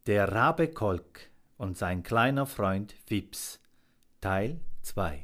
Der Rabe Kolk und sein kleiner Freund Fips, Teil 2.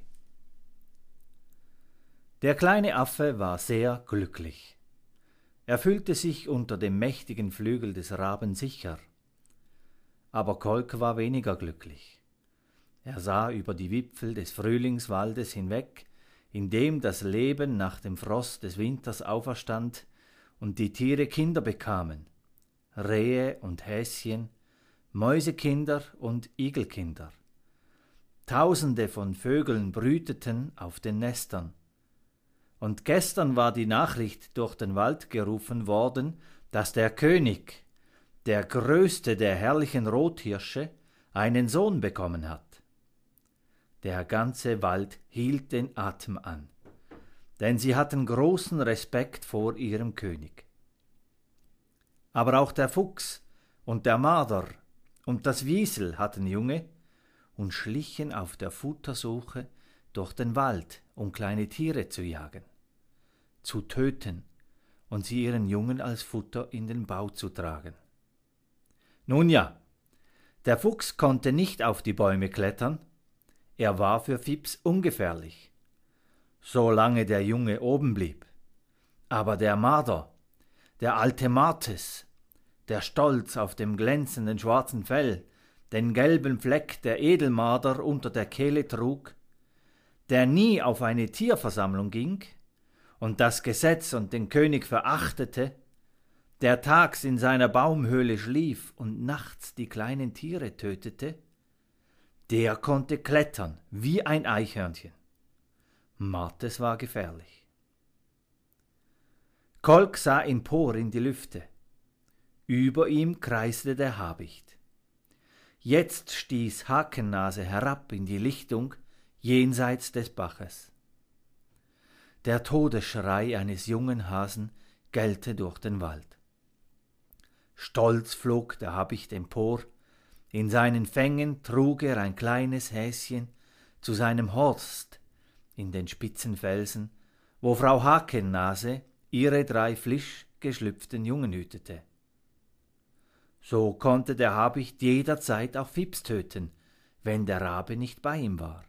Der kleine Affe war sehr glücklich. Er fühlte sich unter dem mächtigen Flügel des Raben sicher. Aber Kolk war weniger glücklich. Er sah über die Wipfel des Frühlingswaldes hinweg, in dem das Leben nach dem Frost des Winters auferstand und die Tiere Kinder bekamen, Rehe und Häschen, Mäusekinder und Igelkinder. Tausende von Vögeln brüteten auf den Nestern. Und gestern war die Nachricht durch den Wald gerufen worden, dass der König, der größte der herrlichen Rothirsche, einen Sohn bekommen hat. Der ganze Wald hielt den Atem an, denn sie hatten großen Respekt vor ihrem König. Aber auch der Fuchs und der Marder und das Wiesel hatten Junge und schlichen auf der Futtersuche durch den Wald, um kleine Tiere zu jagen, zu töten und sie ihren Jungen als Futter in den Bau zu tragen. Nun ja, der Fuchs konnte nicht auf die Bäume klettern, er war für Fips ungefährlich, solange der Junge oben blieb. Aber der Marder, der alte Martes, der stolz auf dem glänzenden schwarzen Fell den gelben Fleck der Edelmarder unter der Kehle trug, der nie auf eine Tierversammlung ging und das Gesetz und den König verachtete, der tags in seiner Baumhöhle schlief und nachts die kleinen Tiere tötete, der konnte klettern wie ein Eichhörnchen. Martes war gefährlich. Kolk sah empor in die Lüfte. Über ihm kreiste der Habicht. Jetzt stieß Hakennase herab in die Lichtung jenseits des Baches. Der Todesschrei eines jungen Hasen gellte durch den Wald. Stolz flog der Habicht empor, in seinen Fängen trug er ein kleines Häschen zu seinem Horst in den spitzen Felsen, wo Frau Hakennase ihre 3 frisch geschlüpften Jungen hütete. So konnte der Habicht jederzeit auch Fips töten, wenn der Rabe nicht bei ihm war.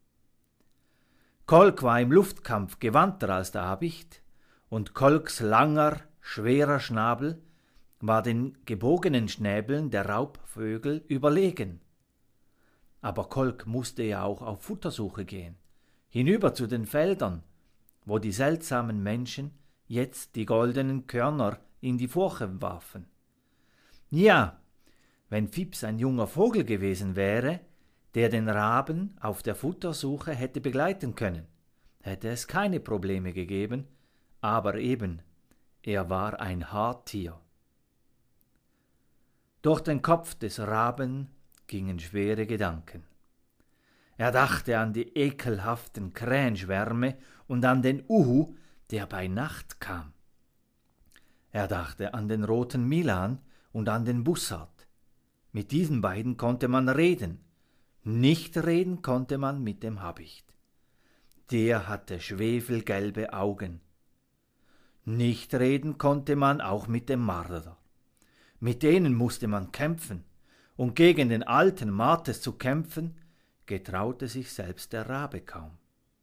Kolk war im Luftkampf gewandter als der Habicht, und Kolks langer, schwerer Schnabel war den gebogenen Schnäbeln der Raubvögel überlegen. Aber Kolk musste ja auch auf Futtersuche gehen, hinüber zu den Feldern, wo die seltsamen Menschen jetzt die goldenen Körner in die Furche warfen. Ja, wenn Fips ein junger Vogel gewesen wäre, der den Raben auf der Futtersuche hätte begleiten können, hätte es keine Probleme gegeben, aber eben, er war ein Harttier. Durch den Kopf des Raben gingen schwere Gedanken. Er dachte an die ekelhaften Krähenschwärme und an den Uhu, der bei Nacht kam. Er dachte an den roten Milan und an den Bussard. Mit diesen beiden konnte man reden. Nicht reden konnte man mit dem Habicht. Der hatte schwefelgelbe Augen. Nicht reden konnte man auch mit dem Marder. Mit denen musste man kämpfen, und gegen den alten Martes zu kämpfen, getraute sich selbst der Rabe kaum.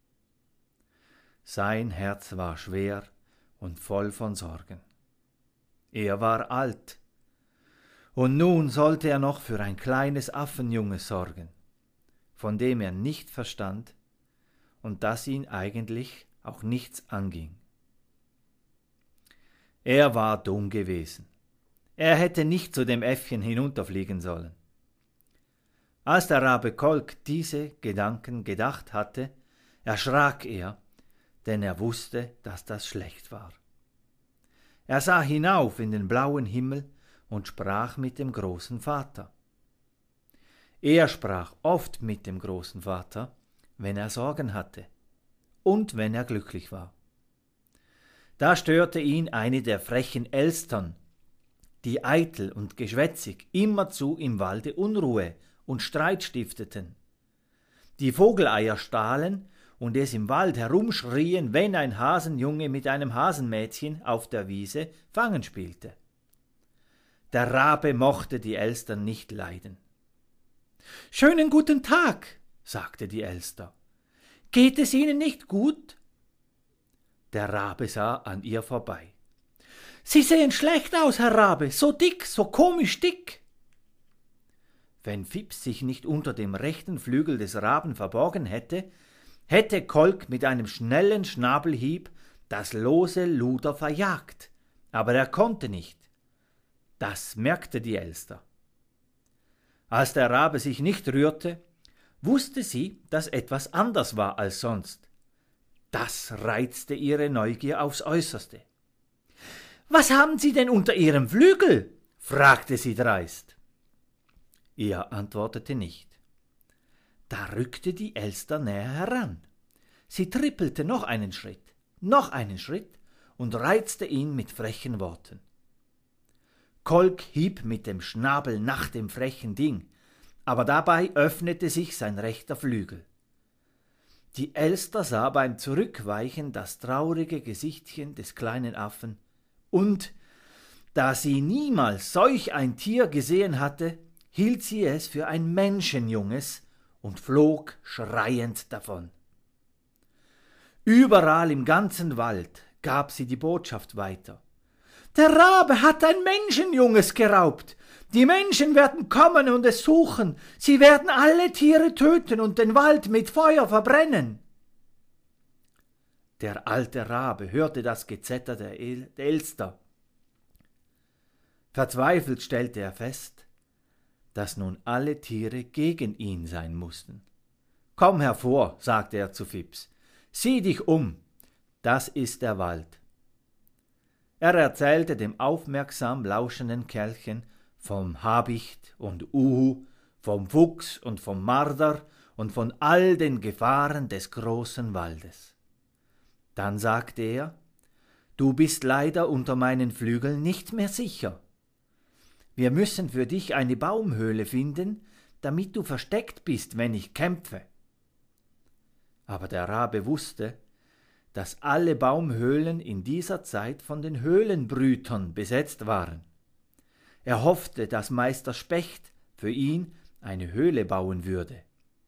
Sein Herz war schwer und voll von Sorgen. Er war alt, und nun sollte er noch für ein kleines Affenjunge sorgen, von dem er nicht verstand und das ihn eigentlich auch nichts anging. Er war dumm gewesen. Er hätte nicht zu dem Äffchen hinunterfliegen sollen. Als der Rabe Kolk diese Gedanken gedacht hatte, erschrak er, denn er wusste, dass das schlecht war. Er sah hinauf in den blauen Himmel und sprach mit dem großen Vater. Er sprach oft mit dem großen Vater, wenn er Sorgen hatte und wenn er glücklich war. Da störte ihn eine der frechen Elstern, die eitel und geschwätzig immerzu im Walde Unruhe und Streit stifteten, die Vogeleier stahlen und es im Wald herumschrien, wenn ein Hasenjunge mit einem Hasenmädchen auf der Wiese Fangen spielte. Der Rabe mochte die Elstern nicht leiden. »Schönen guten Tag«, sagte die Elster. »Geht es Ihnen nicht gut?« Der Rabe sah an ihr vorbei. »Sie sehen schlecht aus, Herr Rabe, so dick, so komisch dick.« Wenn Fips sich nicht unter dem rechten Flügel des Raben verborgen hätte, hätte Kolk mit einem schnellen Schnabelhieb das lose Luder verjagt, aber er konnte nicht. Das merkte die Elster. Als der Rabe sich nicht rührte, wusste sie, dass etwas anders war als sonst. Das reizte ihre Neugier aufs Äußerste. »Was haben Sie denn unter Ihrem Flügel?« fragte sie dreist. Er antwortete nicht. Da rückte die Elster näher heran. Sie trippelte noch einen Schritt und reizte ihn mit frechen Worten. Kolk hieb mit dem Schnabel nach dem frechen Ding, aber dabei öffnete sich sein rechter Flügel. Die Elster sah beim Zurückweichen das traurige Gesichtchen des kleinen Affen, und, da sie niemals solch ein Tier gesehen hatte, hielt sie es für ein Menschenjunges und flog schreiend davon. Überall im ganzen Wald gab sie die Botschaft weiter. »Der Rabe hat ein Menschenjunges geraubt. Die Menschen werden kommen und es suchen. Sie werden alle Tiere töten und den Wald mit Feuer verbrennen.« Der alte Rabe hörte das Gezetter der Elster. Verzweifelt stellte er fest, dass nun alle Tiere gegen ihn sein mussten. »Komm hervor«, sagte er zu Fips, »sieh dich um, das ist der Wald.« Er erzählte dem aufmerksam lauschenden Kerlchen vom Habicht und Uhu, vom Fuchs und vom Marder und von all den Gefahren des großen Waldes. Dann sagte er, »Du bist leider unter meinen Flügeln nicht mehr sicher. Wir müssen für dich eine Baumhöhle finden, damit du versteckt bist, wenn ich kämpfe.« Aber der Rabe wusste, dass alle Baumhöhlen in dieser Zeit von den Höhlenbrütern besetzt waren. Er hoffte, dass Meister Specht für ihn eine Höhle bauen würde.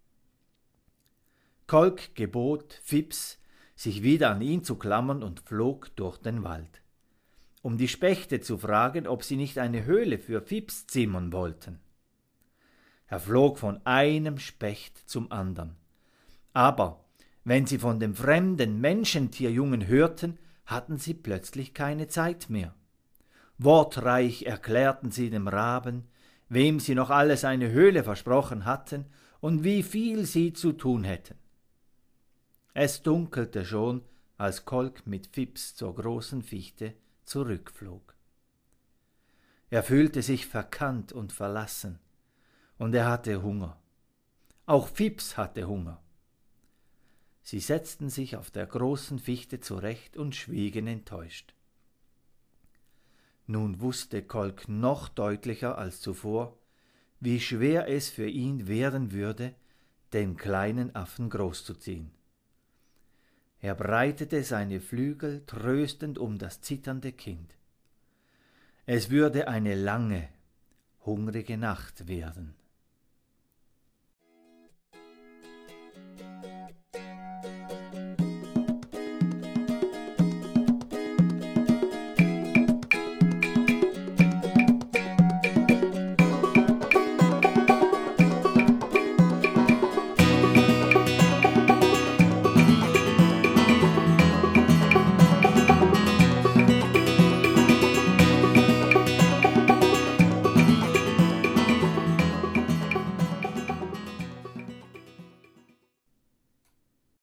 Kolk gebot Fips, sich wieder an ihn zu klammern und flog durch den Wald, um die Spechte zu fragen, ob sie nicht eine Höhle für Fips zimmern wollten. Er flog von einem Specht zum andern, aber wenn sie von dem fremden Menschentierjungen hörten, hatten sie plötzlich keine Zeit mehr. Wortreich erklärten sie dem Raben, wem sie noch alles eine Höhle versprochen hatten und wie viel sie zu tun hätten. Es dunkelte schon, als Kolk mit Fips zur großen Fichte zurückflog. Er fühlte sich verkannt und verlassen, und er hatte Hunger. Auch Fips hatte Hunger. Sie setzten sich auf der großen Fichte zurecht und schwiegen enttäuscht. Nun wusste Kolk noch deutlicher als zuvor, wie schwer es für ihn werden würde, den kleinen Affen großzuziehen. Er breitete seine Flügel tröstend um das zitternde Kind. Es würde eine lange, hungrige Nacht werden.